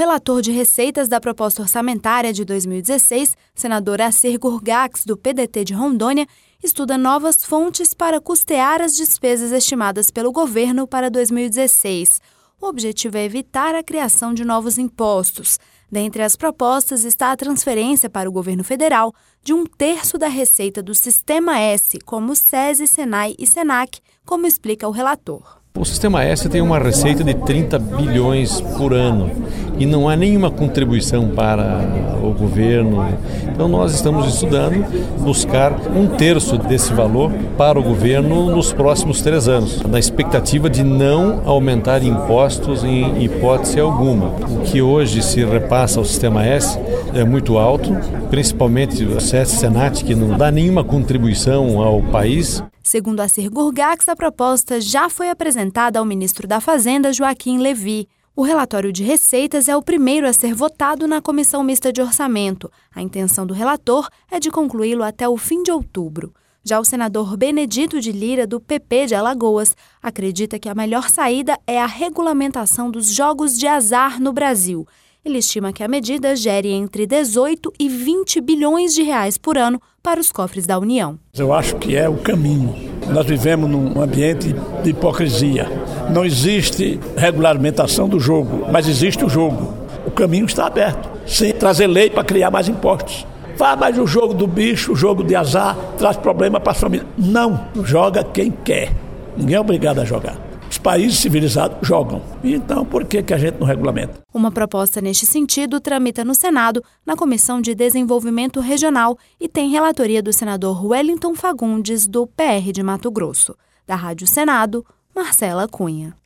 relator de receitas da proposta orçamentária de 2016, senador Assir Gurgax, do PDT de Rondônia, estuda novas fontes para custear as despesas estimadas pelo governo para 2016. O objetivo é evitar a criação de novos impostos. Dentre as propostas está a transferência para o governo federal de 1/3 da receita do Sistema S, como SESI, SENAI e SENAC, como explica o relator. O Sistema S tem uma receita de 30 bilhões por ano e não há nenhuma contribuição para o governo. Então nós estamos estudando buscar 1/3 desse valor para o governo nos próximos 3 anos, na expectativa de não aumentar impostos em hipótese alguma. O que hoje se repassa ao Sistema S é muito alto, principalmente o SESI e SENAC, que não dá nenhuma contribuição ao país. Segundo Assir Gurgax, a proposta já foi apresentada ao ministro da Fazenda, Joaquim Levy. O relatório de receitas é o primeiro a ser votado na Comissão Mista de Orçamento. A intenção do relator é de concluí-lo até o fim de outubro. Já o senador Benedito de Lira, do PP de Alagoas, acredita que a melhor saída é a regulamentação dos jogos de azar no Brasil. Ele estima que a medida gere entre 18 e 20 bilhões de reais por ano para os cofres da União. Eu acho que é o caminho. Nós vivemos num ambiente de hipocrisia. Não existe regulamentação do jogo, mas existe o jogo. O caminho está aberto, sem trazer lei para criar mais impostos. Mas o jogo do bicho, o jogo de azar, traz problema para as famílias. Não, joga quem quer. Ninguém é obrigado a jogar. Os países civilizados jogam. Então, por que a gente não regulamenta? Uma proposta neste sentido tramita no Senado, na Comissão de Desenvolvimento Regional, e tem relatoria do senador Wellington Fagundes, do PR de Mato Grosso. Da Rádio Senado, Marcela Cunha.